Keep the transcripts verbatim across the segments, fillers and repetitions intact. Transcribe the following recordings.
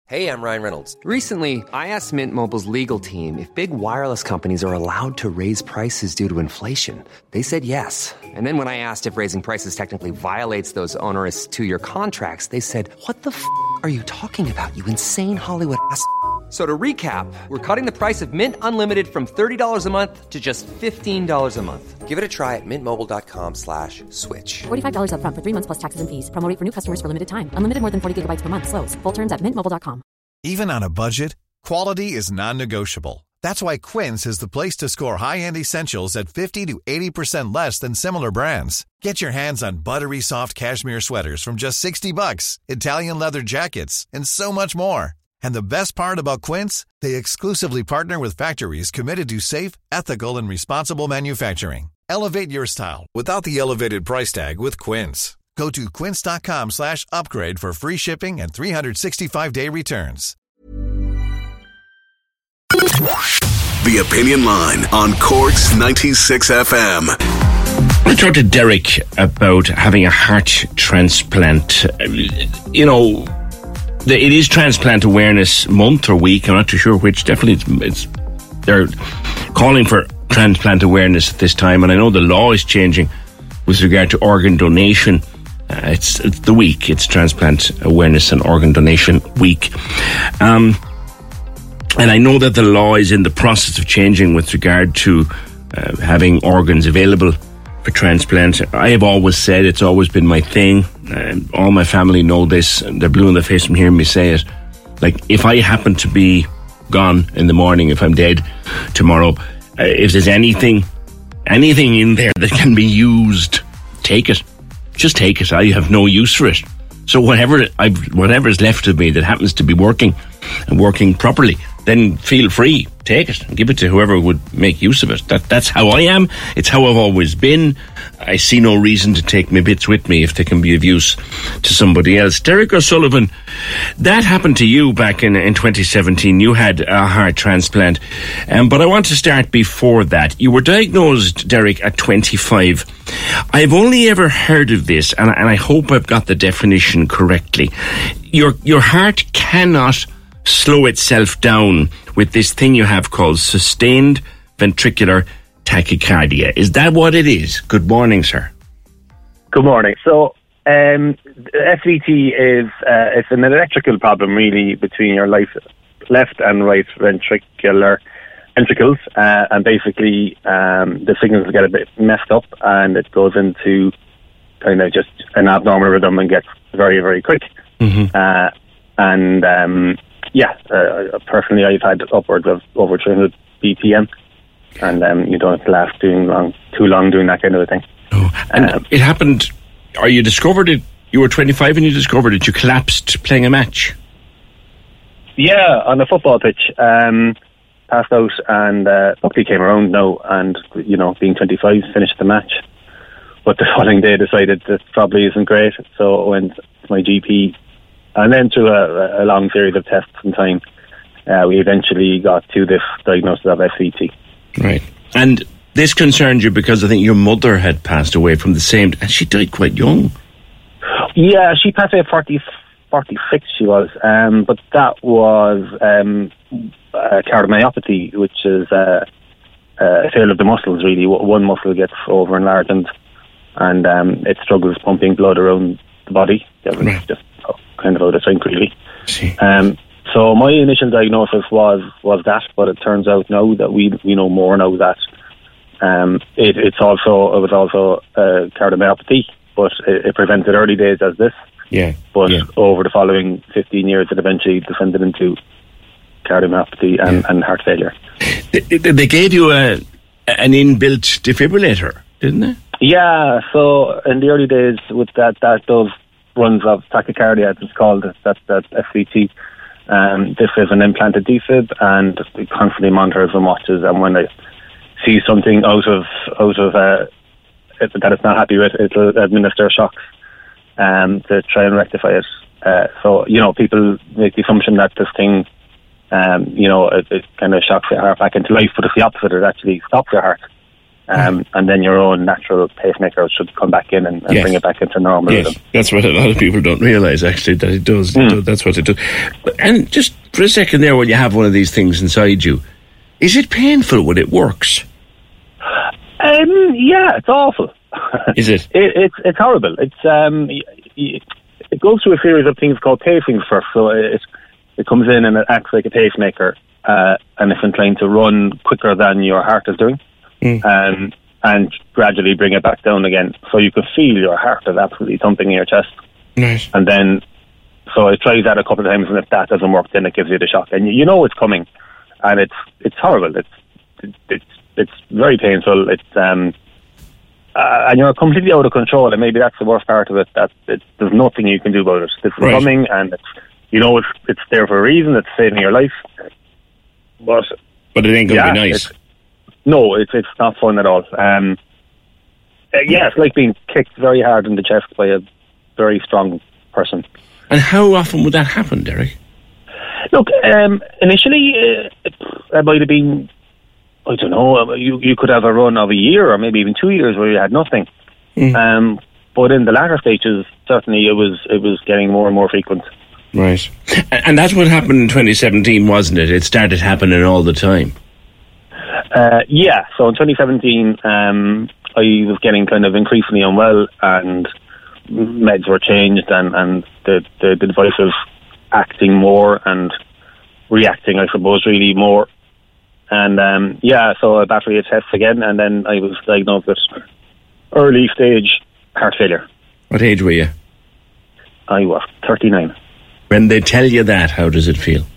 Hey, I'm Ryan Reynolds. Recently, I asked Mint Mobile's legal team if big wireless companies are allowed to raise prices due to inflation. They said yes. And then when I asked if raising prices technically violates those onerous two-year contracts, they said, what the f*** are you talking about, you insane Hollywood ass f- So to recap, we're cutting the price of Mint Unlimited from thirty dollars a month to just fifteen dollars a month. Give it a try at mintmobile.com slash switch. forty-five dollars up front for three months plus taxes and fees. Promo rate for new customers for limited time. Unlimited more than forty gigabytes per month. Slows full terms at mint mobile dot com. Even on a budget, quality is non-negotiable. That's why Quince is the place to score high-end essentials at fifty to eighty percent less than similar brands. Get your hands on buttery soft cashmere sweaters from just sixty bucks, Italian leather jackets, and so much more. And the best part about Quince, they exclusively partner with factories committed to safe, ethical, and responsible manufacturing. Elevate your style without the elevated price tag with Quince. Go to quince.com slash upgrade for free shipping and three sixty-five day returns. The Opinion Line on Cork's ninety-six F M. I talked to Derek about having a heart transplant. You know, it is Transplant Awareness Month or Week. I'm not too sure which. Definitely, it's, it's they're calling for transplant awareness at this time, and I know the law is changing with regard to organ donation. Uh, it's, it's the week. It's Transplant Awareness and Organ Donation Week. Um, and I know that the law is in the process of changing with regard to uh, having organs available for transplant. I have always said it's always been my thing. Uh, all my family know this. They're blue in the face from hearing me say it. Like, if I happen to be gone in the morning, if I'm dead tomorrow, uh, if there's anything, anything in there that can be used, take it. Just take it. I have no use for it. So whatever I, whatever is left of me that happens to be working and working properly, then feel free, take it and give it to whoever would make use of it. That that's how I am. It's how I've always been. I see no reason to take my bits with me if they can be of use to somebody else. Derek O'Sullivan, that happened to you back in, in twenty seventeen. You had a heart transplant. Um, but I want to start before that. You were diagnosed, Derek, at twenty-five. I've only ever heard of this, and, and I hope I've got the definition correctly. Your your heart cannot slow itself down with this thing you have called sustained ventricular tachycardia. Is that what it is? Good morning, sir. Good morning. So, um, S V T is uh, it's an electrical problem, really, between your left, left and right ventricular ventricles, uh, and basically um, the signals get a bit messed up, and it goes into kind of just an abnormal rhythm and gets very, very quick. Mm-hmm. Uh, and um, yeah, uh, personally, I've had upwards of over three hundred B P M. And um, you don't have to last doing long, too long doing that kind of a thing. Oh, and um, it happened, or you discovered it, you were twenty-five and you discovered it, you collapsed playing a match. Yeah, on a football pitch. Um, passed out and uh, luckily came around now and, you know, being twenty-five, finished the match. But the following day decided that probably isn't great, so I went to my G P. And then through a, a long series of tests and time, uh, we eventually got to this diagnosis of S V T. Right. And this concerned you because I think your mother had passed away from the same, and she died quite young. Yeah, she passed away at forty, forty-six she was, um, but that was um, uh, cardiomyopathy, which is uh, uh, a failure of the muscles, really. One muscle gets over enlarged and, and um, it struggles pumping blood around the body. Right. It's just kind of out of sync, really. Um, So my initial diagnosis was, was that, but it turns out now that we we know more now that um, it, it's also it was also uh, cardiomyopathy, but it, it presented early days as this. Yeah. But yeah. over the following fifteen years, it eventually descended into cardiomyopathy and, yeah. and heart failure. They, they gave you a an inbuilt defibrillator, didn't they? Yeah. So in the early days, with that that those runs of tachycardia, it's called that that S V T. Um, this is an implanted defib, and it constantly monitors and watches. And when they see something out of out of uh, it, that it's not happy with, it'll administer shocks um, to try and rectify it. Uh, so you know, people make the assumption that this thing, um, you know, it, it kind of shocks your heart back into life, but it's the opposite. It actually stops your heart. Um, Mm. and then your own natural pacemaker should come back in and, and Yes. bring it back into normal Yes, rhythm. that's what a lot of people don't realise, actually, that it does. It Mm. does. That's what it does. And just for a second there, when you have one of these things inside you, is it painful when it works? Um, yeah, it's awful. Is it? it it's it's horrible. It's um, y- y- it goes through a series of things called pacing first. So it it comes in and it acts like a pacemaker, uh, and it's inclined to run quicker than your heart is doing. Mm. Um, and gradually bring it back down again. So you can feel your heart is absolutely thumping in your chest. Nice. And then, so I tried that a couple of times, and if that doesn't work, then it gives you the shock. And you, you know it's coming, and it's it's horrible. It's it's it's very painful. It's um, uh, and you're completely out of control. And maybe that's the worst part of it. That it, there's nothing you can do about it. It's Right. coming, and it's you know it's it's there for a reason. It's saving your life. But But it ain't going to yeah, be nice. it's- No, it's it's not fun at all. Um, uh, yeah, it's like being kicked very hard in the chest by a very strong person. And how often would that happen, Derek? Look, um, initially uh, it, it might have been, I don't know, you you could have a run of a year or maybe even two years where you had nothing. Mm. Um, but in the latter stages, certainly it was it was getting more and more frequent. Right. And, and that's what happened in twenty seventeen, wasn't it? It started happening all the time. Uh, yeah, so in twenty seventeen, um, I was getting kind of increasingly unwell, and meds were changed, and, and the, the, the device of acting more and reacting, I suppose, really more. And um, yeah, so a battery of tests again, and then I was diagnosed with early stage heart failure. What age were you? I was thirty-nine. When they tell you that, how does it feel?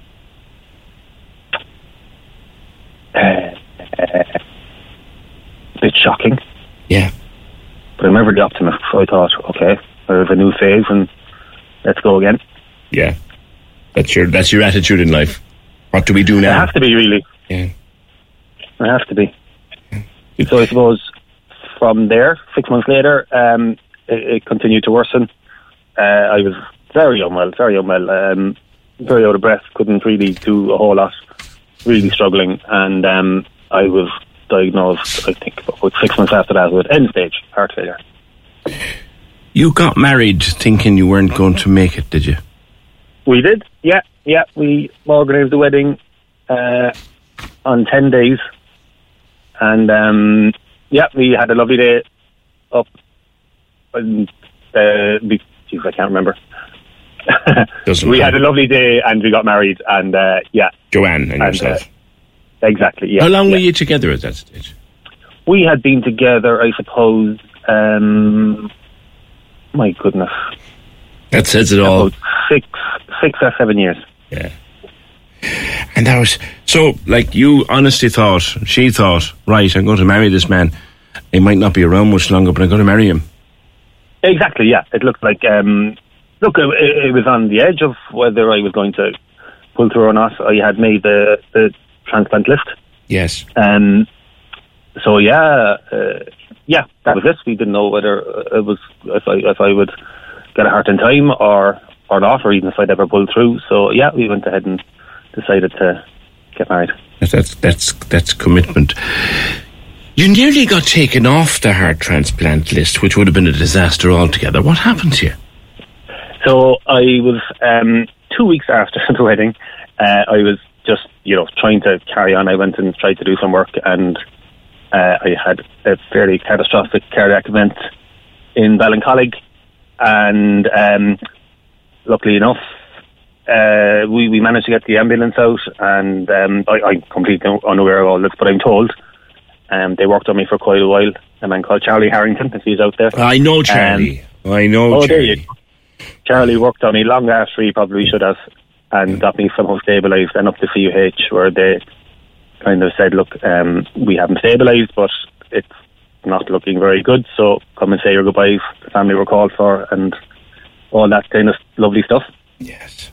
Uh, a bit shocking, Yeah. but I'm never the optimist, so I thought, okay, there's a new phase, and let's go again. Yeah. That's your that's your attitude in life. What do we do It now? has to be, really. Yeah. It has to be. So I suppose from there, six months later, um, it, it continued to worsen. Uh, I was very unwell, very unwell, um, very out of breath, couldn't really do a whole lot, really struggling, and um, I was diagnosed, I think, about six months after that with end-stage heart failure. You got married thinking you weren't going to make it, did you? We did, yeah, yeah. We organised the wedding uh, on ten days, and um, yeah, we had a lovely day up. And, uh, be- geez, I can't remember. Doesn't we matter. had a lovely day, and we got married, and uh, yeah, Joanne and and, yourself. uh, exactly. Yeah. How long yeah. were you together at that stage? We had been together, I suppose. Um, my goodness, That says it all. about six, six or seven years. Yeah. And that was so. Like you honestly thought, she thought, right? I'm going to marry this man. He might not be around much longer, but I'm going to marry him. Exactly, yeah. It looked like, um, look, it, it was on the edge of whether I was going to pull through or not. I had made the, the transplant list. Yes. Um, so, yeah, uh, yeah, that was it. We didn't know whether it was, if I, if I would get a heart in time or, or not, or even if I'd ever pull through. So, yeah, we went ahead and decided to get married. That's that's that's commitment. You nearly got taken off the heart transplant list, which would have been a disaster altogether. What happened to you? So I was um, two weeks after the wedding. Uh, I was just, you know, trying to carry on. I went and tried to do some work, and uh, I had a fairly catastrophic cardiac event in Ballincollig. And um, luckily enough, uh, we, we managed to get the ambulance out, and um, I, I'm completely unaware of all this, but I'm told um, they worked on me for quite a while. A man called Charlie Harrington, if he's out there. I know Charlie. Um, I know oh, Charlie. There you go. Charlie worked on me long after he probably should have, and got me somehow stabilised and up to C U H, where they kind of said, look, um, we haven't stabilised, but it's not looking very good, so come and say your goodbyes. The family were called for, and all that kind of lovely stuff. Yes.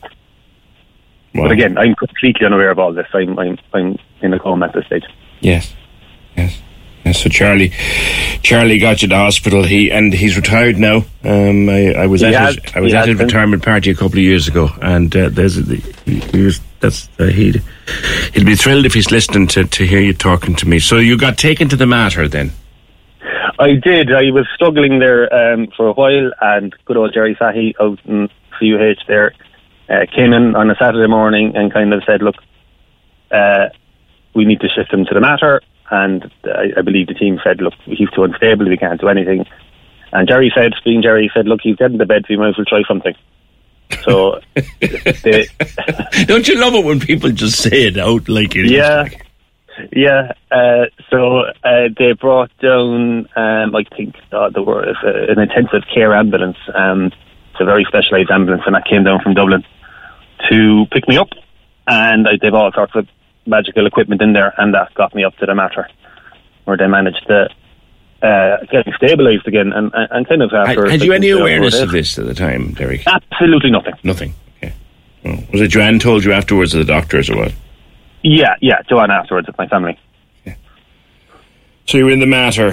Wow. Wow. But again, I'm completely unaware of all this. I'm I'm, I'm in a coma at this stage. Yes. Yes. Yes. So Charlie, Charlie got you to hospital. He and he's retired now. Um, I, I was He at has- his, I was he at has his been. retirement party a couple of years ago, and uh, there's a, he, he was that's uh, he'd he'll be thrilled if he's listening to, to hear you talking to me. So you got taken to the Mater then? I did. I was struggling there um, for a while, and good old Jerry Fahy out in C U H there uh, came in on a Saturday morning and kind of said, look, uh, we need to shift him to the Mater. And I, I believe the team said, look, he's too unstable, we can't do anything. And Jerry said, being Jerry, said, look, he's getting to bed, so we might as well try something. So, they, don't you love it when people just say it out like it yeah, is? Like? Yeah, uh, so uh, they brought down, um, I think, uh, there were uh, an intensive care ambulance. Um, it's a very specialised ambulance, and that came down from Dublin to pick me up. And I, they've all sorts of magical equipment in there, and that got me up to the Mater, where they managed to uh, get me stabilised again. And, and, and kind of after. Had, had you any awareness of this at the time, Derek? Absolutely nothing. Nothing. Okay. Oh. Was it Joanne told you afterwards, or the doctors, or what? Yeah, yeah, Joanne afterwards with my family. Yeah. So you were in the Mater,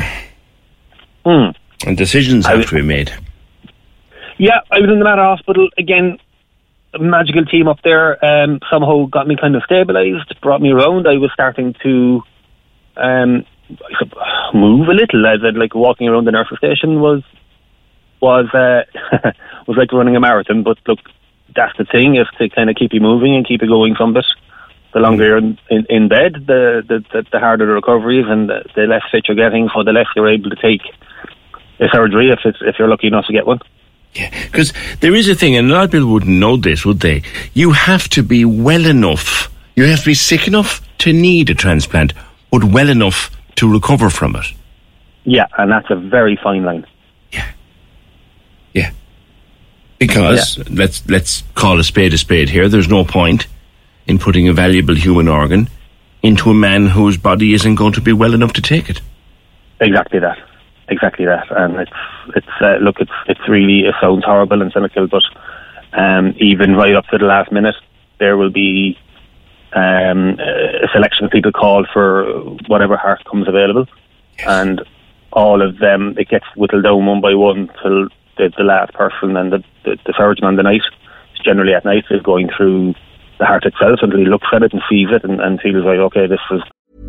mm. and decisions have was, to be made. Yeah, I was in the Mater Hospital again. A magical team up there um, somehow got me kind of stabilised, brought me around. I was starting to um, move a little. I said, like walking around the nurse's station was was uh, was like running a marathon. But look, that's the thing, is to kind of keep you moving and keep you going some bit. The longer you're in, in, in bed, the, the, the, the harder the recovery is, and the, the less fit you're getting, so the less you're able to take a surgery if it's, if you're lucky enough to get one. Yeah, because there is a thing, and a lot of people wouldn't know this, would they? You have to be well enough, you have to be sick enough to need a transplant, but well enough to recover from it. Yeah, and that's a very fine line. Yeah. Yeah. Because, yeah. let's let's call a spade a spade here, there's no point in putting a valuable human organ into a man whose body isn't going to be well enough to take it. Exactly that. Exactly that. And it's, it's uh, look, it's it's really, it sounds horrible and cynical, but um, even right up to the last minute, there will be um, a selection of people called for whatever heart comes available. Yes. And all of them, it gets whittled down one by one till the, the last person, and the, the, the surgeon on the night, generally at night, is going through the heart itself until he looks at it and sees it and, and feels like, okay, this is...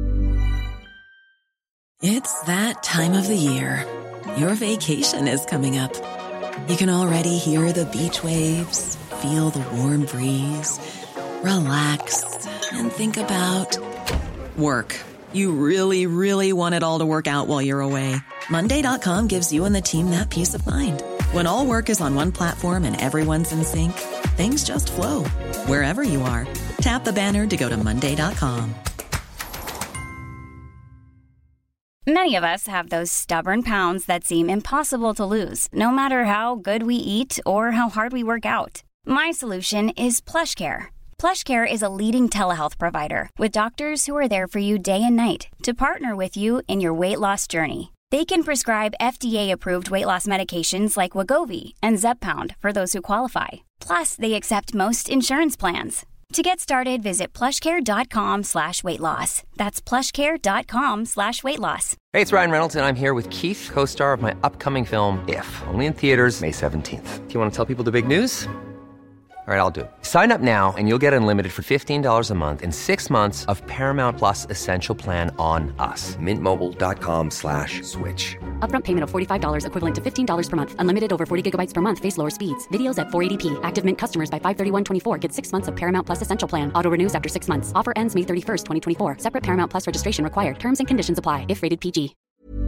It's that time of the year. Your vacation is coming up. You can already hear the beach waves, feel the warm breeze, relax, and think about work. You really, really want it all to work out while you're away. Monday dot com gives you and the team that peace of mind. When all work is on one platform and everyone's in sync, things just flow. Wherever you are, tap the banner to go to Monday dot com. Many of us have those stubborn pounds that seem impossible to lose, no matter how good we eat or how hard we work out. My solution is PlushCare. PlushCare is a leading telehealth provider with doctors who are there for you day and night to partner with you in your weight loss journey. They can prescribe F D A-approved weight loss medications like Wegovy and Zepbound for those who qualify. Plus, they accept most insurance plans. To get started, visit plushcare.com slash weight loss. That's plushcare.com slash weight loss. Hey, it's Ryan Reynolds, and I'm here with Keith, co-star of my upcoming film, If, only in theaters May seventeenth. Do you want to tell people the big news? All right, I'll do it. Sign up now and you'll get unlimited for fifteen dollars a month and six months of Paramount Plus Essential Plan on us. Mintmobile.com slash switch. Upfront payment of forty-five dollars equivalent to fifteen dollars per month. Unlimited over forty gigabytes per month. Face lower speeds. Videos at four eighty p. Active Mint customers by five thirty-one twenty-four get six months of Paramount Plus Essential Plan. Auto renews after six months. Offer ends May thirty-first, twenty twenty-four. Separate Paramount Plus registration required. Terms and conditions apply if rated P G.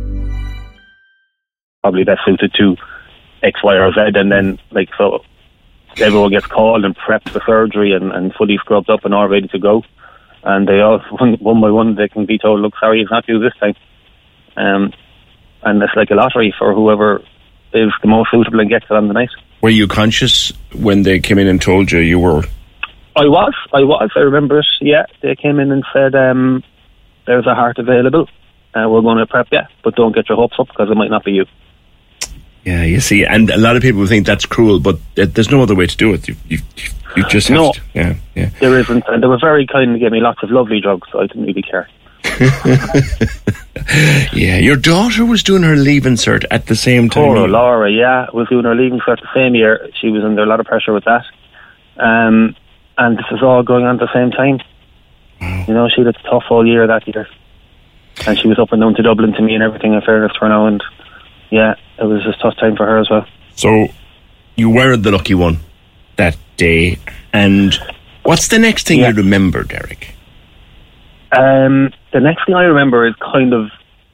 Probably best suited to X, Y, or Z, and then, like, so... everyone gets called and prepped for surgery and, and fully scrubbed up and all ready to go. And they all, one, one by one, they can be told, look, sorry, it's not you this time. Um, and it's like a lottery for whoever is the most suitable and gets it on the night. Were you conscious when they came in and told you you were? I was, I was, I remember it, yeah. They came in and said, um, there's a heart available. Uh, we're going to prep you, but don't get your hopes up because it might not be you. Yeah, you see, and a lot of people think that's cruel, but there's no other way to do it. You, you, you just have no, to. Yeah, yeah. There isn't, and they were very kind and gave me lots of lovely drugs, so I didn't really care. Yeah, your daughter was doing her leaving cert at the same time. Poor Laura, yeah, was doing her leaving cert the same year. She was under a lot of pressure with that. Um, and this is all going on at the same time. You know, she had a tough all year that year. And she was up and down to Dublin to me and everything, in fairness to her now. And yeah, it was a tough time for her as well. So you were the lucky one that day. And what's the next thing yeah. you remember, Derek? Um, the next thing I remember is kind of,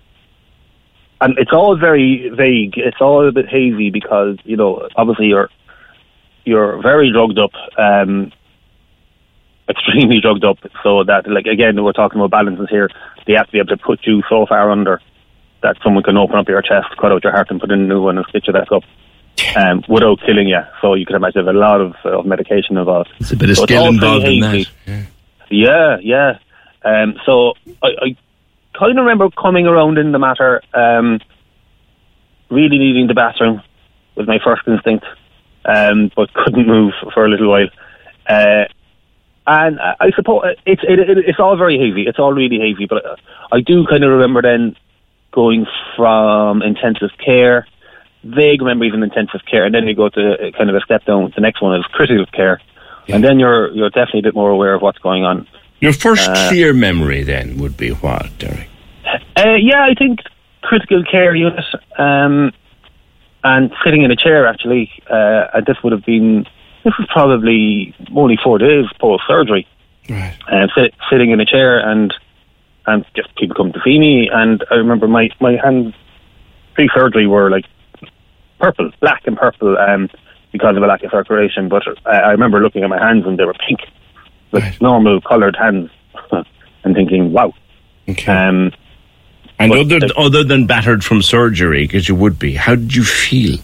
and it's all very vague. It's all a bit hazy because, you know, obviously you're you're very drugged up, um, extremely drugged up. So that, like, again, we're talking about balances here. They have to be able to put you so far under that someone can open up your chest, cut out your heart, and put in a new one and stitch you back up, um, without killing you. So you can imagine there's a lot of, uh, of medication involved. There's a bit of so skill involved in that. Yeah, yeah. yeah. Um, so I, I kind of remember coming around in the matter, um, really needing the bathroom was my first instinct, um, but couldn't move for a little while. Uh, and I, I suppose it's it, it, it's all very hazy. It's all really hazy, but I do kind of remember then going from intensive care, vague memories in intensive care, and then you go to kind of a step down. The next one is critical care, yeah. and then you're you're definitely a bit more aware of what's going on. Your first uh, clear memory then would be what, Derek? Uh, yeah, I think critical care unit, um, and sitting in a chair actually. Uh, and this would have been, this was probably only four days post surgery. Right. Uh, sit, sitting in a chair and and just people come to see me. And I remember my my hands pre surgery were like purple, black and purple, um, because of a lack of circulation. But uh, I remember looking at my hands and they were pink. With right. normal coloured hands, and thinking, "Wow." Okay. Um, and other th- other than battered from surgery, because you would be, how did you feel?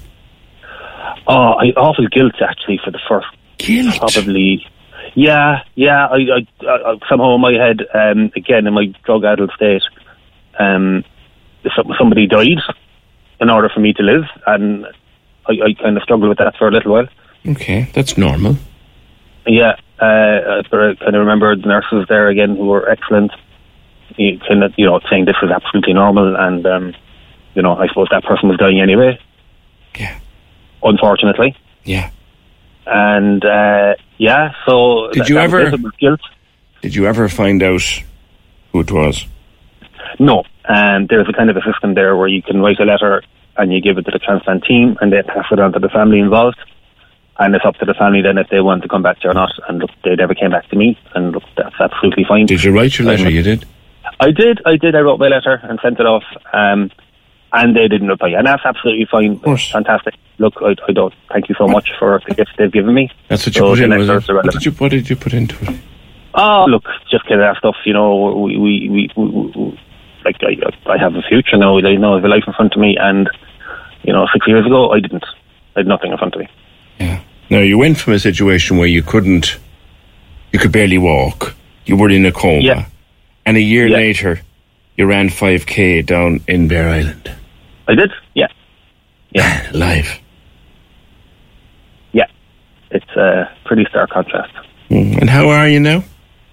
Oh, I awful guilt actually for the first. Guilt. Probably. Yeah, yeah. I, I, I somehow in my head, um, again in my drug-addled state, um, somebody died in order for me to live, and I, I kind of struggled with that for a little while. Okay, that's normal. Yeah. Uh, I kind of remember the nurses there again who were excellent. You kind of, you know, saying this was absolutely normal, and um, you know, I suppose that person was dying anyway. Yeah. Unfortunately. Yeah. And uh, yeah, so did that, you that ever? Was guilt. Did you ever find out who it was? No, and um, there's a kind of a system there where you can write a letter and you give it to the transplant team, and they pass it on to the family involved. And it's up to the family then if they want to come back to you or not. And look, they never came back to me. And look, that's absolutely fine. Did you write your letter? Um, you did? I did. I did. I wrote my letter and sent it off. Um, and they didn't reply. And that's absolutely fine. Of course. Fantastic. Look, I, I don't. Thank you so much for the gift they've given me. That's what you so put in, was it? What did you, what did you put into it? Oh, look, just kind of that stuff. You know, we, we, we, we, we like, I, I have a future now. I know I have a life in front of me. And, you know, six years ago, I didn't. I had nothing in front of me. Yeah. Now, you went from a situation where you couldn't, you could barely walk, you were in a coma, yeah. and a year yeah. later, you ran five K down in Bear Island. I did, yeah. Yeah. Live. Yeah. It's a pretty stark contrast. Mm. And how are you now?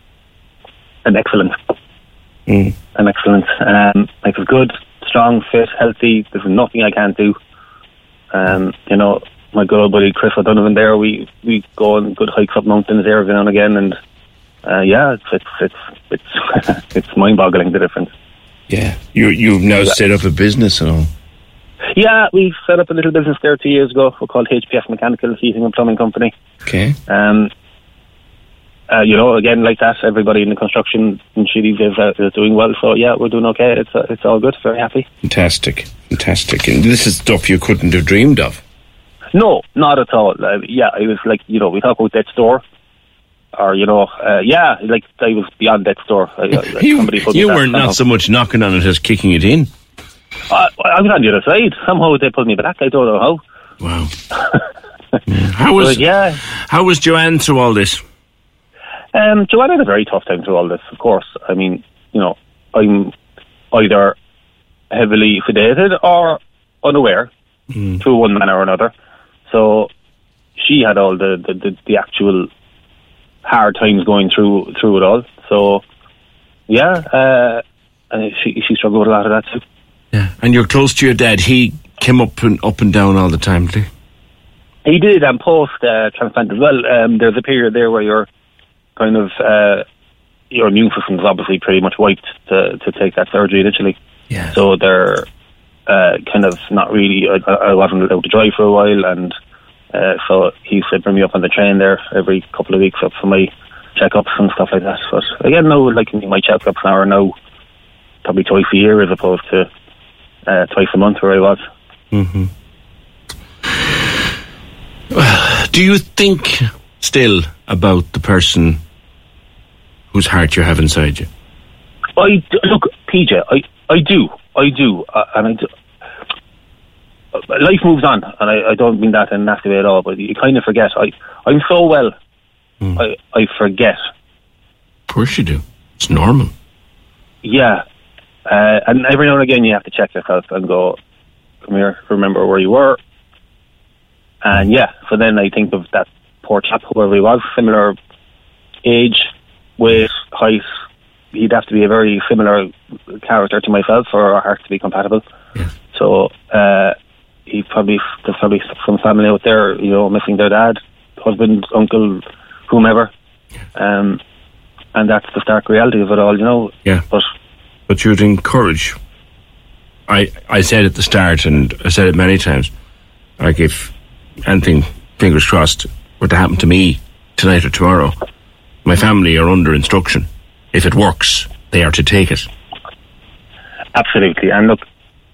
An excellent. Mm. An excellent. Um, life is good, strong, fit, healthy. There's nothing I can't do. Um, you know, my good old buddy Chris O'Donovan there, we, we go on good hikes up mountains there every now and again, and uh, yeah, it's it's it's it's, it's mind-boggling the difference. Yeah, you you've now yeah. set up a business and all. Yeah, we set up a little business there two years ago. We're called H P F Mechanical Heating and Plumbing Company. Okay. Um. Uh, you know, again, like that, everybody in the construction industry is, uh, is doing well. So yeah, we're doing okay. It's uh, it's all good. Very happy. Fantastic, fantastic. And this is stuff you couldn't have dreamed of. No, not at all. Uh, yeah, I was like, you know, we talk about death's door, or you know, uh, yeah, like I was beyond death's door. I, I, you you were not so much knocking on it as kicking it in. Uh, I was on the other side. Somehow they pulled me back. I don't know how. Wow. yeah. How was but, yeah? How was Joanne through all this? Um, Joanne had a very tough time through all this. Of course, I mean, you know, I'm either heavily sedated or unaware mm. through one manner or another. So she had all the, the, the, the actual hard times going through through it all. So yeah, uh, and she she struggled with a lot of that too. Yeah, and you're close to your dad. He came up and up and down all the time, did he? He did, and post uh, transplant as well. Um, there's a period there where you're kind of uh, your immune system is obviously pretty much wiped to to take that surgery initially. Yeah. So they're uh, kind of not really. I, I wasn't allowed to drive for a while, and uh, so he used to bring me up on the train there every couple of weeks up for my checkups and stuff like that. But again, no, like my checkups now are now probably twice a year as opposed to uh, twice a month where I was. Mm-hmm. Do you think still about the person whose heart you have inside you? I do, look, P J, I, I do, I do, uh, and I do. Life moves on, and I, I don't mean that in a nasty way at all. But you kind of forget. I, I'm so well. Mm. I, I forget. Of course you do. It's normal. Yeah, uh, and every now and again you have to check yourself and go, "Come here, remember where you were." And yeah, so then I think of that poor chap, whoever he was, similar age, weight, height. He'd have to be a very similar character to myself for our hearts to be compatible. Yeah. So uh, he probably there's probably some family out there, you know, missing their dad, husband, uncle, whomever, um, and that's the stark reality of it all, you know. Yeah. But but you'd encourage. I I said at the start, and I said it many times. Like if anything, fingers crossed, were to happen to me tonight or tomorrow, my family are under instruction. If it works, they are to take it. Absolutely. And look,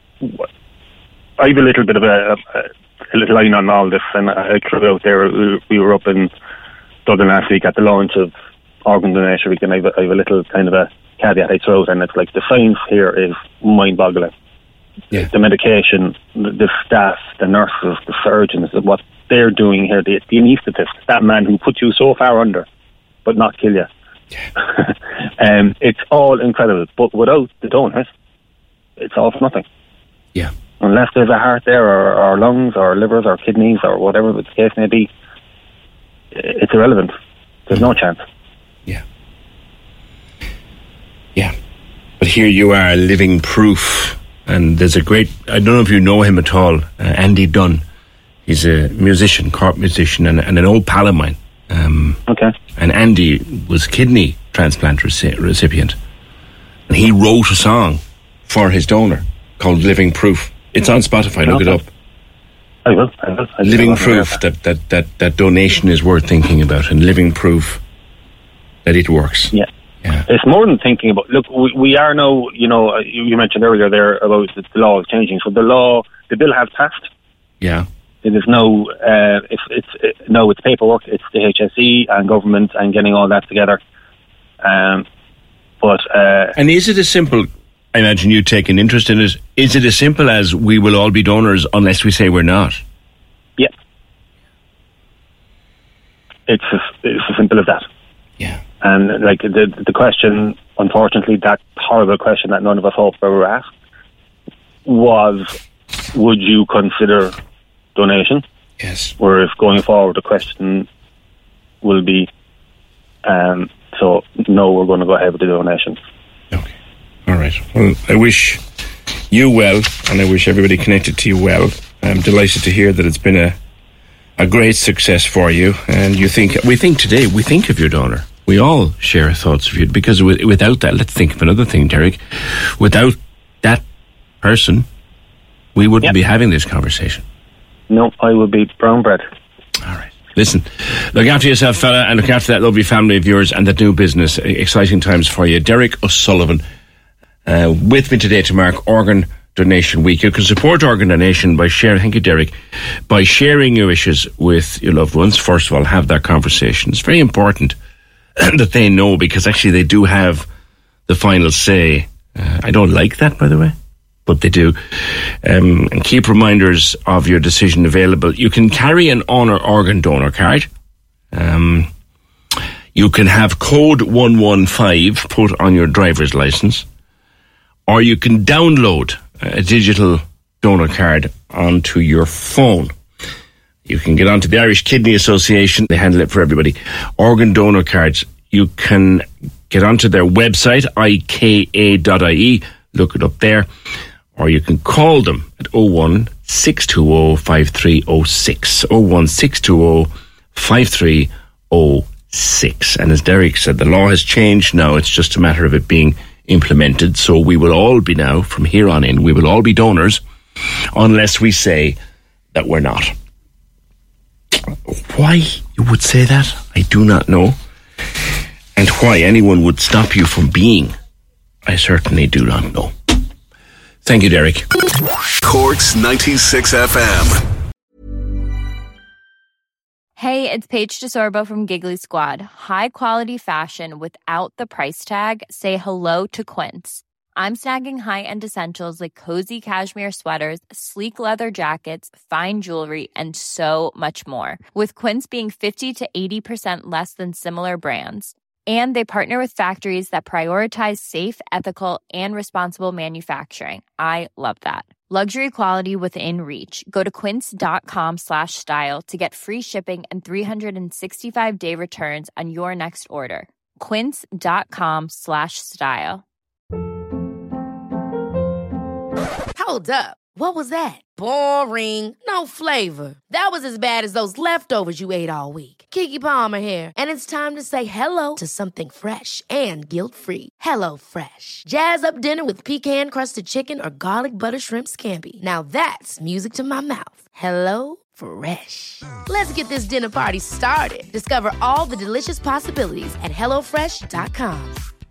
I have a little bit of a, a, a little line on all this, and I threw out there. We were up in Dublin last week at the launch of Organ Donation Week, and I have, a, I have a little kind of a caveat I throw out, and it's like the science here is mind-boggling. Yeah. The medication, the, the staff, the nurses, the surgeons, what they're doing here, the, the anaesthetist, that man who put you so far under, but not kill you. Yeah. um, it's all incredible, but without the donors, it's all for nothing. Yeah. Unless there's a heart there, or, or lungs, or livers, or kidneys, or whatever the case may be, it's irrelevant. There's mm. no chance. Yeah. Yeah. But here you are, living proof. And there's a great, I don't know if you know him at all, uh, Andy Dunn. He's a musician, corp musician, and, and an old pal of mine. Um, okay. And Andy was kidney transplant reci- recipient. And he wrote a song for his donor called Living Proof. It's on Spotify, look okay. it up. I will, I will. I living proof that, that, that, that donation is worth thinking about, and living proof that it works. Yeah. Yeah. It's more than thinking about. Look, we, we are now, you know, you mentioned earlier there about the, the law is changing. So the law, the bill has passed. Yeah. It is no, uh, it's, it's, it, no, it's paperwork. It's the H S E and government and getting all that together. Um, but uh, and is it as simple? I imagine you take an interest in it. Is it as simple as we will all be donors unless we say we're not? Yeah. It's as, it's as simple as that. Yeah. And like the the question, unfortunately, that horrible question that none of us hoped we were asked was, would you consider donation? Yes. Whereas going forward, the question will be, um, so no, we're going to go ahead with the donation. Okay. All right. Well, I wish you well, and I wish everybody connected to you well. I'm delighted to hear that it's been a a great success for you, and you think we think today we think of your donor. We all share thoughts of you, because without that, let's think of another thing, Derek. Without that person, we wouldn't yep. be having this conversation. No, I would be brown bread. All right. Listen, look after yourself, fella, and look after that lovely family of yours and that new business. Exciting times for you. Derek O'Sullivan uh, with me today to mark Organ Donation Week. You can support organ donation by sharing, thank you, Derek, by sharing your wishes with your loved ones. First of all, have that conversation. It's very important that they know, because actually they do have the final say. Uh, I don't like that, by the way, but they do. Um, and keep reminders of your decision available. You can carry an Honour organ donor card. Um, you can have code one one five put on your driver's licence, or you can download a digital donor card onto your phone. You can get onto the Irish Kidney Association. They handle it for everybody. Organ donor cards. You can get onto their website, I K A dot I E. Look it up there. Or you can call them at oh one six two oh five three oh six. oh one six two oh five three oh six. And as Derek said, the law has changed now. It's just a matter of it being implemented. So we will all be now, from here on in, we will all be donors unless we say that we're not. Why you would say that, I do not know. And why anyone would stop you from being, I certainly do not know. Thank you, Derek. Cork's ninety-six F M. Hey, it's Paige DeSorbo from Giggly Squad. High quality fashion without the price tag. Say hello to Quince. I'm snagging high-end essentials like cozy cashmere sweaters, sleek leather jackets, fine jewelry, and so much more. With Quince being fifty to eighty percent less than similar brands. And they partner with factories that prioritize safe, ethical, and responsible manufacturing. I love that. Luxury quality within reach. Go to quince.com slash style to get free shipping and three sixty-five day returns on your next order. Quince.com slash style. Hold up. What was that? Boring. No flavor. That was as bad as those leftovers you ate all week. Keke Palmer here. And it's time to say hello to something fresh and guilt-free. Hello Fresh. Jazz up dinner with pecan-crusted chicken or garlic butter shrimp scampi. Now that's music to my mouth. Hello Fresh. Let's get this dinner party started. Discover all the delicious possibilities at hello fresh dot com.